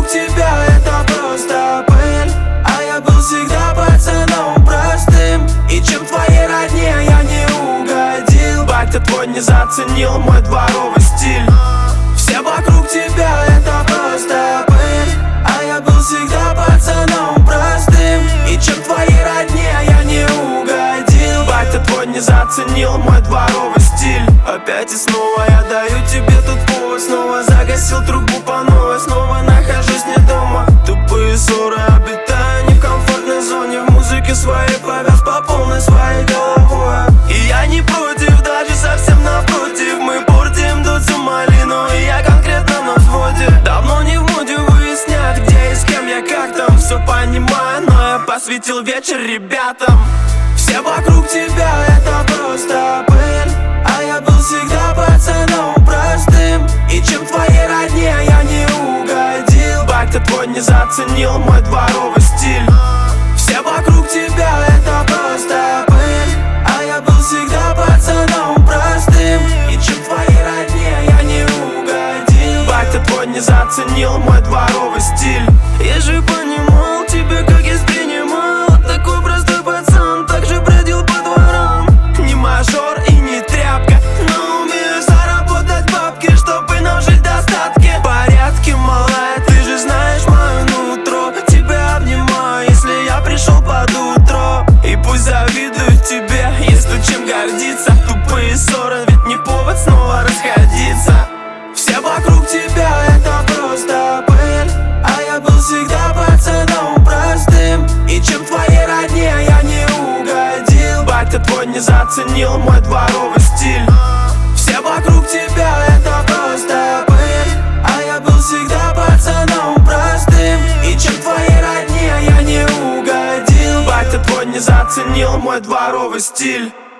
вокруг тебя это просто пыль, а я был всегда пацаном простым. И чем твоей родне я не угодил, батя твой не заценил мой дворовый стиль. Все вокруг тебя это просто пыль, а я был всегда пацаном простым. И чем твоей родне я не угодил, батя твой не заценил мой дворовый стиль. Опять и снова я даю тебе тут повод, снова загасил трубу по новой, снова нахожусь не дома. Тупые ссоры, обитаю не в комфортной зоне, в музыке своей повяз по полной своей головой. И я не против, даже совсем напротив, мы портим дудзу малину, и я конкретно на взводе. Давно не в моде выяснять, где и с кем я, как там, все понимаю, но я посвятил вечер ребятам. Все вокруг тебя это просто пыль, а я был всегда пацаном простым. И чем твоей родне я не угодил, батя твой не заценил мой дворовый стиль. Все вокруг тебя это просто пыль, а я был всегда пацаном простым. И чем твоей родне я не угодил, батя твой не заценил мой дворовый стиль. Я же понимал тебя, как я принимал, такой простой пацан, так же бродил по дворам. Не мажор и не тряпка, но умею заработать бабки, чтобы нам жить в достатке. В порядке, малая, ты же знаешь мое нутро. Тебя обнимаю, если я пришел под утро. И пусть завидуют тебе, есть тут чем гордиться. Тупые ссоры, ведь не повод снова расходиться. Все вокруг тебя это просто пыль, а я был всегда пацаном простым. И чем твоей родне я не угодил, батя твой не заценил мой дворовый стиль. Все вокруг тебя это просто пыль, а я был всегда пацаном простым. И чем твоей родне я не угодил, батя твой не заценил мой дворовый стиль.